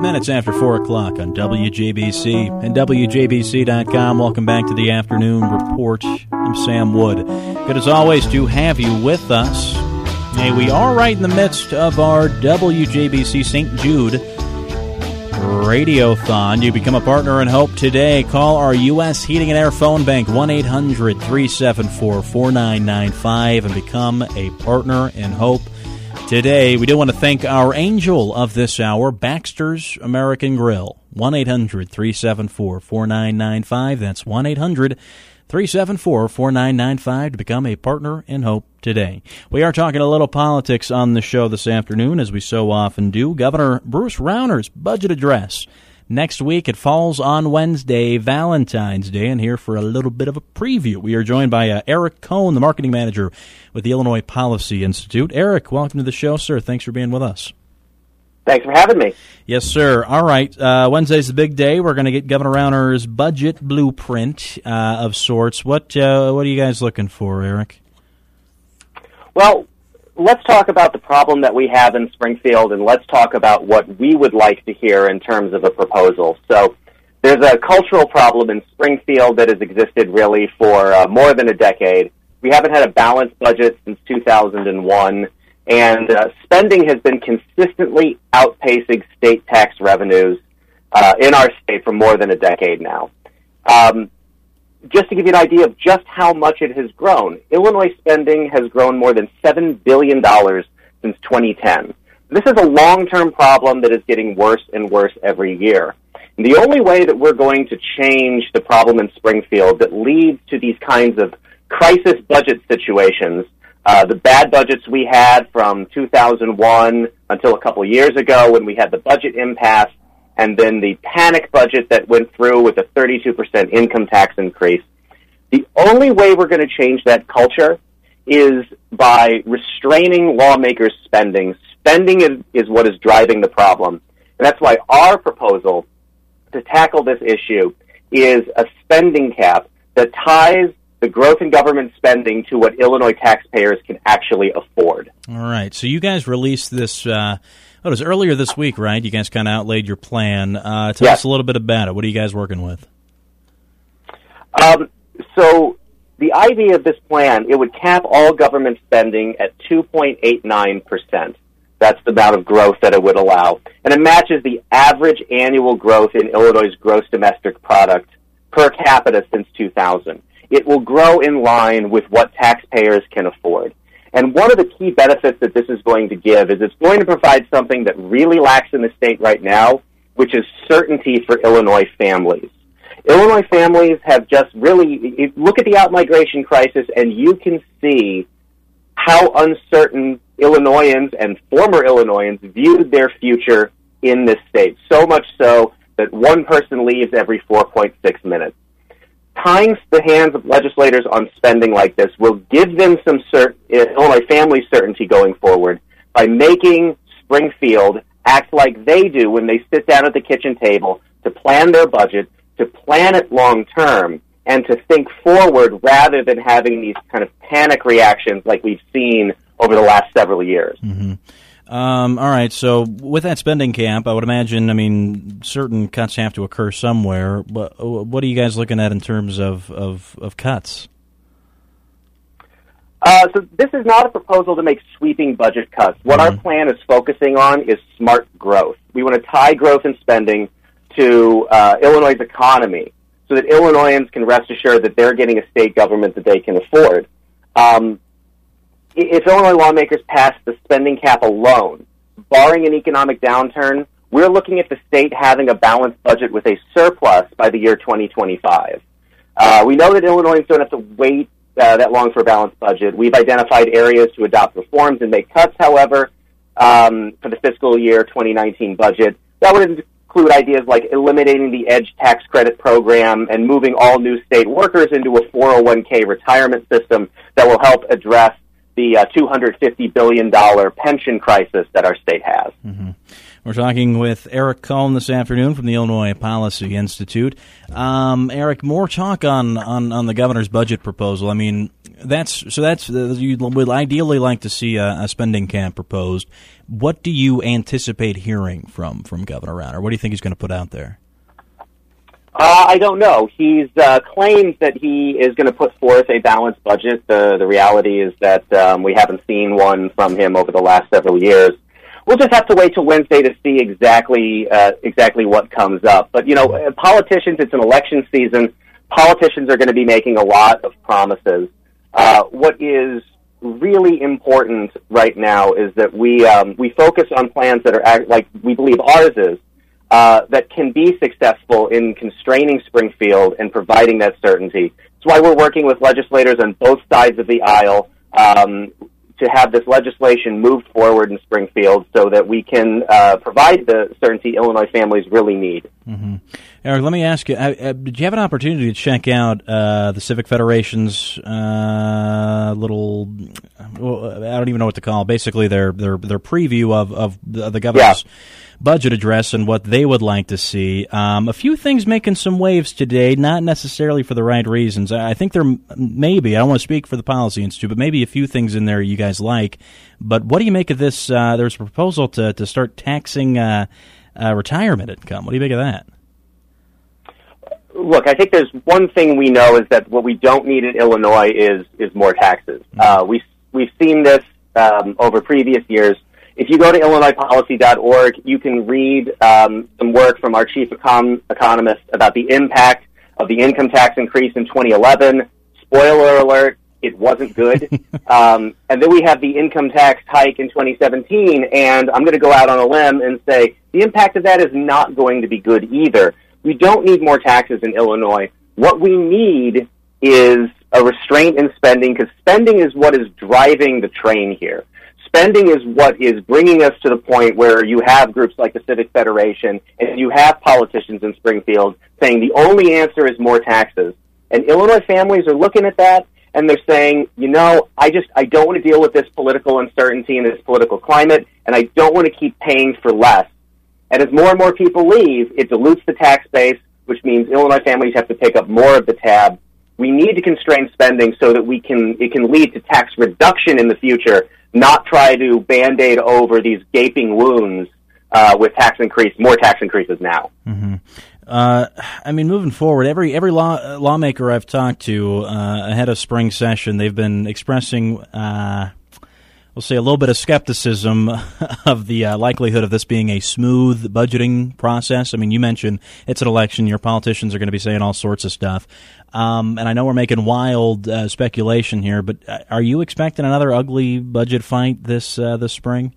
minutes after 4 o'clock on WJBC and WJBC.com. Welcome back to the Afternoon Report. I'm Sam Wood. Good as always to have you with us. Hey, we are right in the midst of our WJBC St. Jude Radiothon. You become a partner in hope today. Call our U.S. Heating and Air phone bank, 1-800-374-4995, and become a partner in hope today. We do want to thank our angel of this hour, Baxter's American Grill. 1-800-374-4995. That's 1-800-374-4995 to become a partner in hope today. We are talking a little politics on the show this afternoon, as we so often do. Governor Bruce Rauner's budget address next week. It falls on Wednesday, Valentine's Day, and here for a little bit of a preview, we are joined by Eric Cohn, the marketing manager with the Illinois Policy Institute. Eric, welcome to the show, sir. Thanks for being with us. Thanks for having me. Yes, sir. All right. Wednesday's the big day. We're going to get Governor Rauner's budget blueprint of sorts. What are you guys looking for, Eric? Well, let's talk about the problem that we have in Springfield, and let's talk about what we would like to hear in terms of a proposal. So there's a cultural problem in Springfield that has existed really for more than a decade. We haven't had a balanced budget since 2001, and spending has been consistently outpacing state tax revenues in our state for more than a decade now. Just to give you an idea of just how much it has grown, Illinois spending has grown more than $7 billion since 2010. This is a long-term problem that is getting worse and worse every year. And the only way that we're going to change the problem in Springfield that leads to these kinds of crisis budget situations, the bad budgets we had from 2001 until a couple of years ago when we had the budget impasse, and then the panic budget that went through with a 32% income tax increase. The only way we're going to change that culture is by restraining lawmakers' spending. Spending is what is driving the problem. And that's why our proposal to tackle this issue is a spending cap that ties the growth in government spending to what Illinois taxpayers can actually afford. All right. So you guys released this it was earlier this week, right? You guys kind of outlaid your plan. Tell us a little bit about it. What are you guys working with? So the idea of this plan, it would cap all government spending at 2.89%. That's the amount of growth that it would allow. And it matches the average annual growth in Illinois' gross domestic product per capita since 2000. It will grow in line with what taxpayers can afford. And one of the key benefits that this is going to give is it's going to provide something that really lacks in the state right now, which is certainty for Illinois families. Illinois families have just really, look at the out-migration crisis, and you can see how uncertain Illinoisans and former Illinoisans viewed their future in this state, so much so that one person leaves every 4.6 minutes. Tying the hands of legislators on spending like this will give them some Illinois family certainty going forward by making Springfield act like they do when they sit down at the kitchen table to plan their budget, to plan it long term, and to think forward rather than having these kind of panic reactions like we've seen over the last several years. Mm-hmm. All right, so with that spending cap, I would imagine, certain cuts have to occur somewhere, but what are you guys looking at in terms of cuts? So this is not a proposal to make sweeping budget cuts. What our plan is focusing on is smart growth. We want to tie growth and spending to Illinois' economy so that Illinoisans can rest assured that they're getting a state government that they can afford. If Illinois lawmakers pass the spending cap alone, barring an economic downturn, we're looking at the state having a balanced budget with a surplus by the year 2025. We know that Illinoisans don't have to wait that long for a balanced budget. We've identified areas to adopt reforms and make cuts, however, for the fiscal year 2019 budget. That would include ideas like eliminating the EDGE tax credit program and moving all new state workers into a 401k retirement system that will help address the $250 billion pension crisis that our state has. Mm-hmm. We're talking with Eric Cohn this afternoon from the Illinois Policy Institute. Eric, more talk on the governor's budget proposal. I mean, you would ideally like to see a spending cap proposed. What do you anticipate hearing from Governor Rauner? What do you think he's going to put out there? I don't know. He's claims that he is going to put forth a balanced budget. The reality is that we haven't seen one from him over the last several years. We'll just have to wait till Wednesday to see exactly what comes up. But, politicians, it's an election season. Politicians are going to be making a lot of promises. What is really important right now is that we focus on plans that are like we believe ours is, that can be successful in constraining Springfield and providing that certainty. That's why we're working with legislators on both sides of the aisle to have this legislation moved forward in Springfield so that we can provide the certainty Illinois families really need. Mm-hmm. Eric, let me ask you, did you have an opportunity to check out the Civic Federation's little, I don't even know what to call it, basically their preview of the governor's budget address and what they would like to see. A few things making some waves today, not necessarily for the right reasons. I think there may be, I don't want to speak for the Policy Institute, but maybe a few things in there you guys like. But what do you make of this? There's a proposal to start taxing retirement income. What do you make of that? Look, I think there's one thing we know is that what we don't need in Illinois is more taxes. We've seen this over previous years. If you go to IllinoisPolicy.org, you can read some work from our chief economist about the impact of the income tax increase in 2011. Spoiler alert, it wasn't good. And then we have the income tax hike in 2017, and I'm going to go out on a limb and say the impact of that is not going to be good either. We don't need more taxes in Illinois. What we need is a restraint in spending, because spending is what is driving the train here. Spending is what is bringing us to the point where you have groups like the Civic Federation and you have politicians in Springfield saying the only answer is more taxes. And Illinois families are looking at that and they're saying, I don't want to deal with this political uncertainty and this political climate, and I don't want to keep paying for less. And as more and more people leave, it dilutes the tax base, which means Illinois families have to pick up more of the tab. We need to constrain spending so that it can lead to tax reduction in the future, not try to Band-Aid over these gaping wounds with more tax increases now. Mm-hmm. Moving forward, every lawmaker I've talked to ahead of spring session, they've been expressing, we'll say, a little bit of skepticism of the likelihood of this being a smooth budgeting process. I mean, you mentioned it's an election. Your politicians are going to be saying all sorts of stuff. And I know we're making wild speculation here, but are you expecting another ugly budget fight this spring?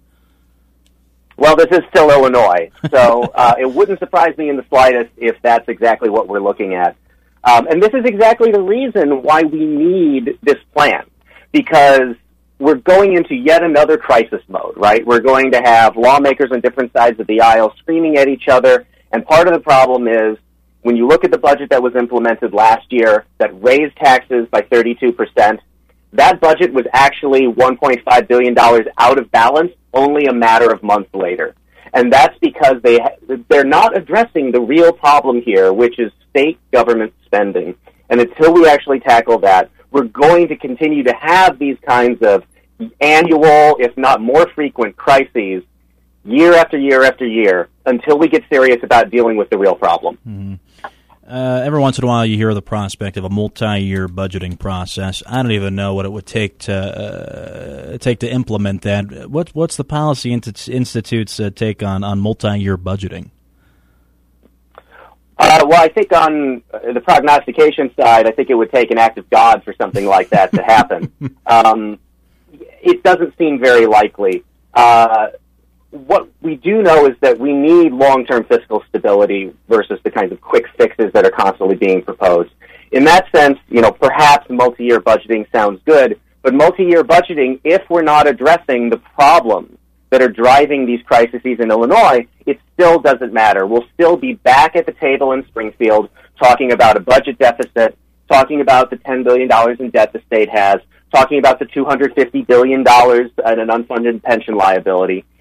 Well, this is still Illinois, so it wouldn't surprise me in the slightest if that's exactly what we're looking at. And this is exactly the reason why we need this plan, because we're going into yet another crisis mode, right? We're going to have lawmakers on different sides of the aisle screaming at each other, and part of the problem is when you look at the budget that was implemented last year that raised taxes by 32%, that budget was actually $1.5 billion out of balance only a matter of months later. And that's because they're not addressing the real problem here, which is state government spending. And until we actually tackle that, we're going to continue to have these kinds of annual, if not more frequent, crises year after year after year until we get serious about dealing with the real problem. Mm-hmm. Every once in a while you hear the prospect of a multi-year budgeting process. I don't even know what it would take to implement that. What's the Policy Institute's take on multi-year budgeting? Well, I think on the prognostication side, I think it would take an act of God for something like that to happen. It doesn't seem very likely. What we do know is that we need long-term fiscal stability versus the kinds of quick fixes that are constantly being proposed. In that sense, perhaps multi-year budgeting sounds good, but multi-year budgeting, if we're not addressing the problems that are driving these crises in Illinois, it still doesn't matter. We'll still be back at the table in Springfield talking about a budget deficit, talking about the $10 billion in debt the state has, talking about the $250 billion and an unfunded pension liability.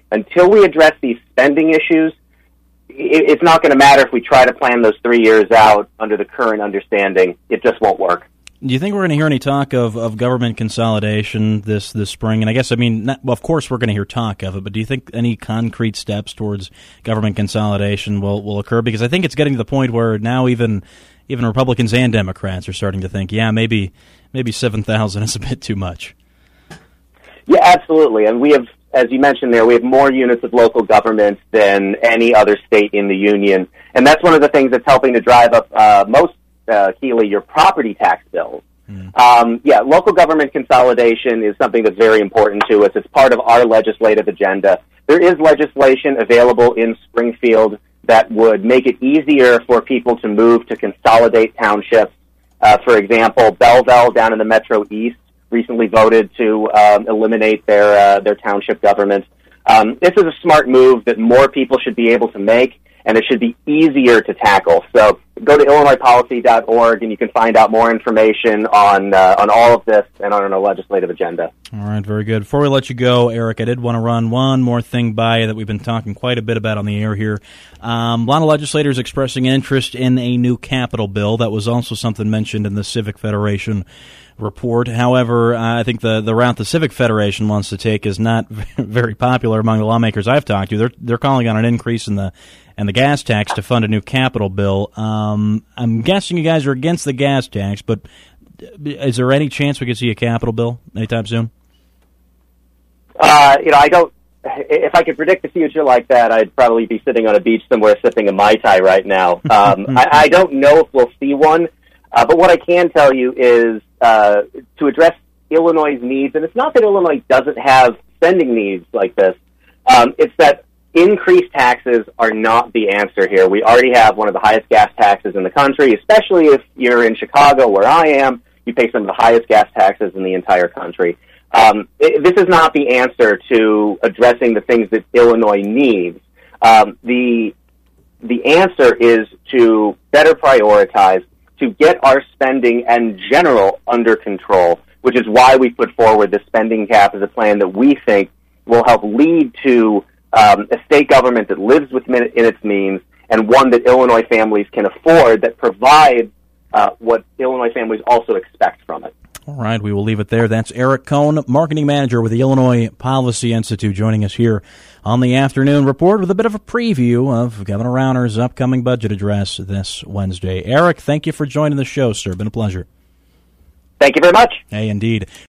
until we address these spending issues, it's not going to matter if we try to plan those 3 years out under the current understanding. It just won't work. Do you think we're going to hear any talk of government consolidation this spring? And I guess, of course we're going to hear talk of it, but do you think any concrete steps towards government consolidation will occur? Because I think it's getting to the point where now even Republicans and Democrats are starting to think, maybe 7,000 is a bit too much. Yeah, absolutely. And we have, as you mentioned there, we have more units of local government than any other state in the union. And that's one of the things that's helping to drive up Keely, your property tax bills. Local government consolidation is something that's very important to us. It's part of our legislative agenda. There is legislation available in Springfield that would make it easier for people to move to consolidate townships. For example, Belleville down in the Metro East recently voted to eliminate their township government. This is a smart move that more people should be able to make, and it should be easier to tackle. So go to IllinoisPolicy.org, and you can find out more information on all of this and on our legislative agenda. All right, very good. Before we let you go, Eric, I did want to run one more thing by you that we've been talking quite a bit about on the air here. A lot of legislators expressing interest in a new Capitol bill. That was also something mentioned in the Civic Federation report. However, I think the route the Civic Federation wants to take is not very popular among the lawmakers I've talked to. They're calling on an increase in the gas tax to fund a new Capitol bill. I'm guessing you guys are against the gas tax, but is there any chance we could see a Capitol bill anytime soon? I don't. If I could predict the future like that, I'd probably be sitting on a beach somewhere sipping a Mai Tai right now. I don't know if we'll see one, but what I can tell you is to address Illinois' needs, and it's not that Illinois doesn't have spending needs like this, it's that increased taxes are not the answer here. We already have one of the highest gas taxes in the country, especially if you're in Chicago, where I am. You pay some of the highest gas taxes in the entire country. This is not the answer to addressing the things that Illinois needs. The answer is to better prioritize, to get our spending in general under control, which is why we put forward the spending cap as a plan that we think will help lead to a state government that lives within its means, and one that Illinois families can afford, that provides what Illinois families also expect from it. All right, we will leave it there. That's Eric Cohn, Marketing Manager with the Illinois Policy Institute, joining us here on the Afternoon Report with a bit of a preview of Governor Rauner's upcoming budget address this Wednesday. Eric, thank you for joining the show, sir. Been a pleasure. Thank you very much. Hey, indeed.